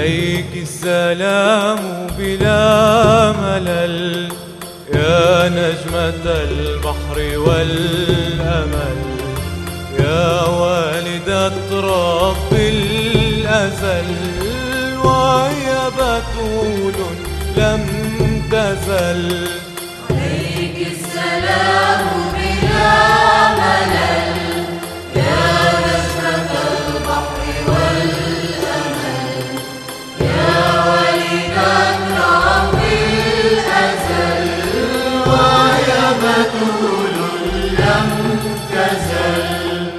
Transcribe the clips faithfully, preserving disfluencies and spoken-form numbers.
عليك السلام بلا ملل يا نجمة البحر والأمل، يا والدة رب الأزل، وهي بتول لم تزل. عليك السلام بلا ملل يا نجمة البحر والأمل، يا والدة رب الأزل، وهي بتول لم تزل.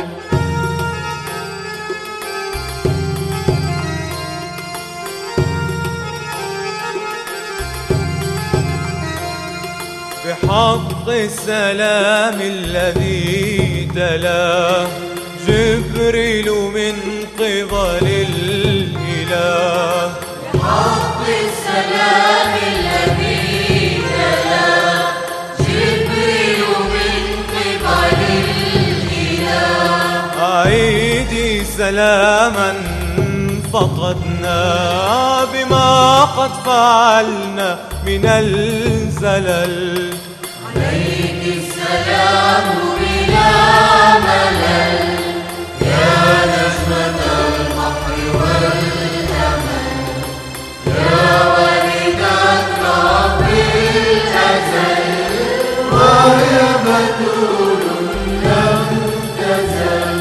بحق السلام الذي تلاه جبريل من قبل الإله، بحق السلام الذي تلاه جبريل من قبل الإله. أعيدي سلاما فقدنا بما قد فعلنا من الزلل. عليك السلام بلا ملل يا نجمة البحر والأمل، يا والدة رب الأزل، وهي بتول لم تزل.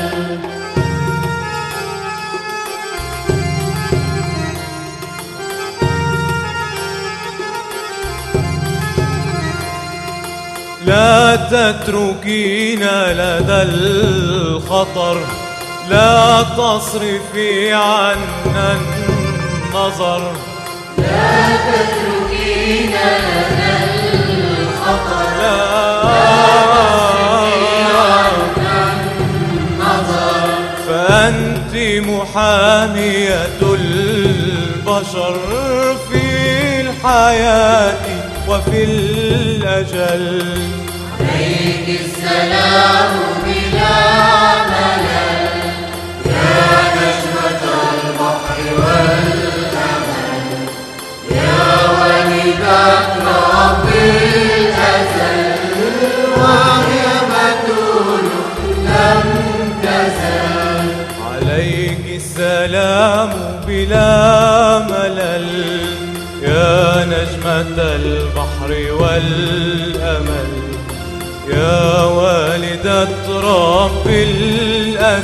لا تتركينا لدى الخطر، لا تصرفي عنا النظر. لا تتركينا لدى الخطر، لا تصرفي عنا النظر. فأنت محامية البشر في الحياة وفي الأجل. عليك السلام بلا ملل يا نجمة البحر والأمل، يا والدة رب الأزل، وهي بتول لم تزل. عليك السلام بلا ملل يا نجمة البحر والأمل، يا والدة رب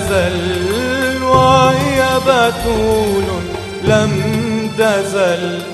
الأزل، وهي بتول لم تزل.